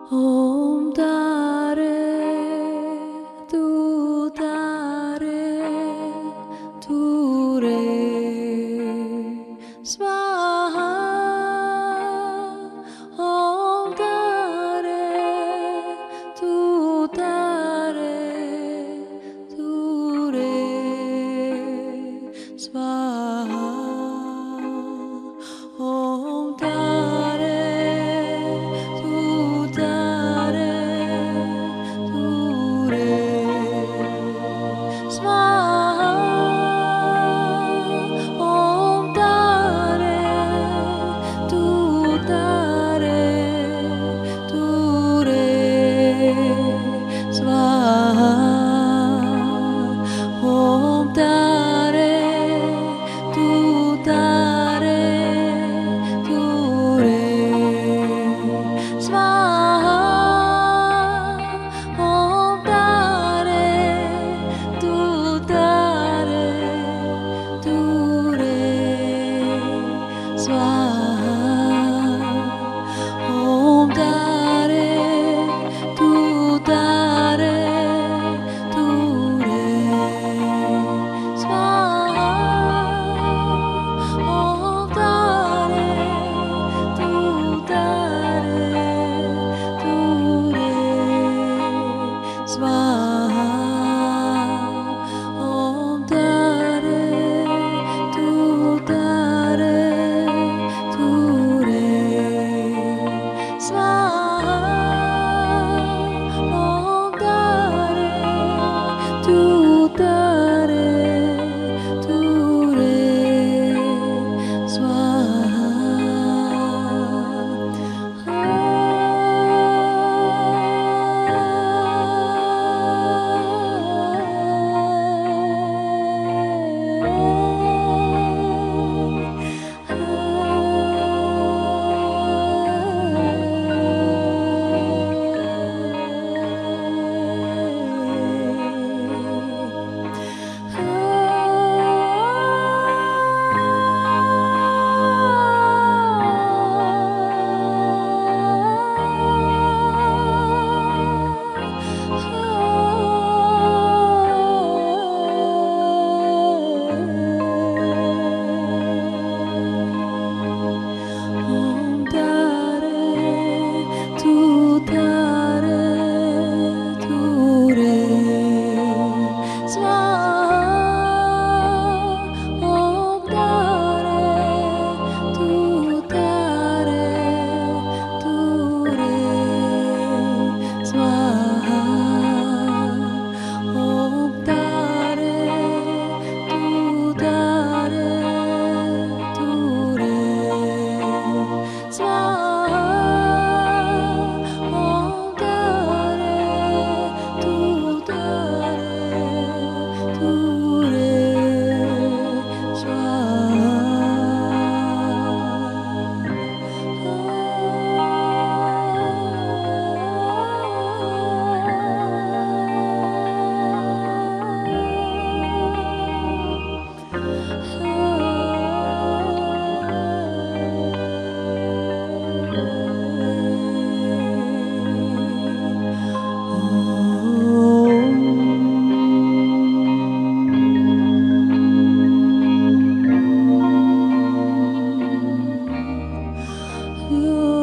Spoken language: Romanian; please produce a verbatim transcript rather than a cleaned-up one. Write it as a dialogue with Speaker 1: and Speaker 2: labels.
Speaker 1: Om Tare Tu Tare Tu Re Swaha. Om Tare Tu Tare Tu Re Swaha. Om Tare Tu Tare Tu Re Swaha. Om Tare Tu Tare Tu Re Swaha. Om Tare Tu Tare Tu Re Swaha. Om Tare Tu Tare Tu Re Swaha. Om Tare Tu Tare Tu Re Swaha. Om Tare Tu Tare Tu Re Swaha. Om Tare Tu Tare Tu Re Swaha. Om Tare Tu Tare Tu Re Om Tare Tu Tare Tu Re Swaha. Om Tare Tu Tare Tu Re Swaha. Om Tare Tu Tare Tu Re Swaha. Om Tare Tu Tare Tu Re Swaha.